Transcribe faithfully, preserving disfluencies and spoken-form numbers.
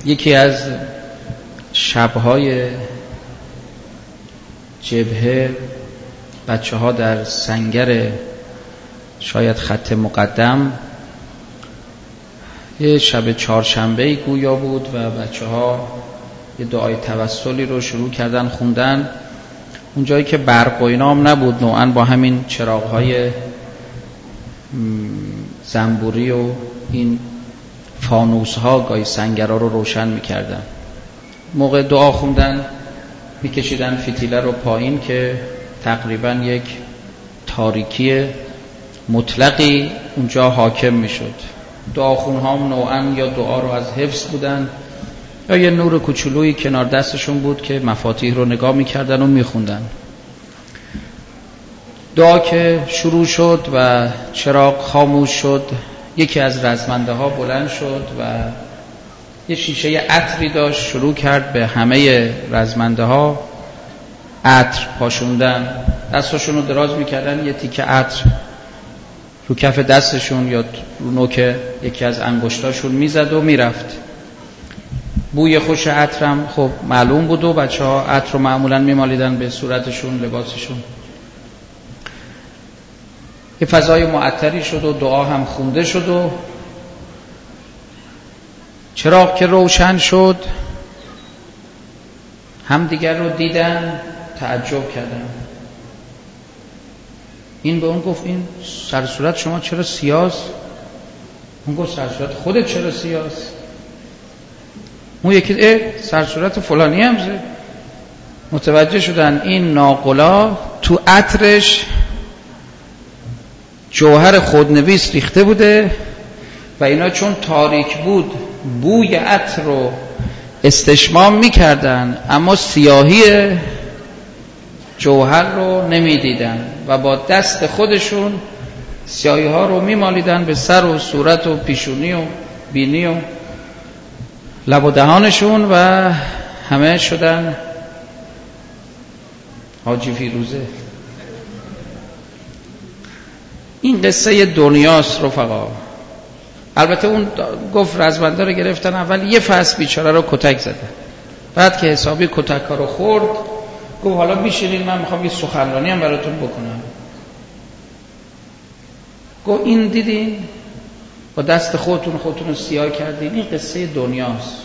یکی از شب‌های جبهه بچه ها در سنگر شاید خط مقدم، یه شب چهارشنبه‌ای گویا بود و بچه ها یه دعای توسلی رو شروع کردن خوندن. اون جایی که برق و اینام نبود، نوعاً با همین چراغ‌های زنبوری و این فانوس‌ها گاهی سنگرها رو روشن می‌کردن. موقع دعا خوندن می‌کشیدن فتیله رو پایین که تقریباً یک تاریکی مطلقی اونجا حاکم می‌شد. دعاخون‌ها هم نوعاً یا دعا رو از حفظ بودن یا یه نور کوچولویی کنار دستشون بود که مفاتیح رو نگاه می‌کردن و می‌خوندن. دعا که شروع شد و چراغ خاموش شد، یکی از رزمنده ها بلند شد و یه شیشه عطری داشت، شروع کرد به همه رزمنده ها عطر پاشوندن. دستاشون رو دراز میکردن، یه تیکه عطر رو کف دستشون یا رو نوک یکی از انگشتاشون میزد و میرفت. بوی خوش عطرم خب معلوم بود و بچه ها عطر رو معمولا میمالیدن به صورتشون، لباسشون. یه فضای معطری شد و دعا هم خونده شد و چراغ که روشن شد هم دیگر رو دیدن، تعجب کردن. این به اون گفت این سر صورت شما چرا سیاست؟ اون گفت سر صورت خودت چرا سیاست؟ اون یکی اه سر صورت فلانی هم زه. متوجه شدن این ناقلا تو عطرش جوهر خودنویس ریخته بوده و اینا چون تاریک بود بوی عطر رو استشمام میکردن اما سیاهی جوهر رو نمیدیدن و با دست خودشون سیاهی ها رو میمالیدن به سر و صورت و پیشونی و بینی و لب و دهانشون و همه شدن حاجی فیروزه. این قصه دنیاست رفقا. البته اون گفت رزمنده رو گرفتن، اول یه فصل بیچاره رو کتک زدن، بعد که حسابی کتک ها رو خورد گفت حالا بیشینین من میخوام یه سخنرانی هم براتون بکنم. گفت این دیدین با دست خودتون خودتون رو سیاه کردین، این قصه دنیاست.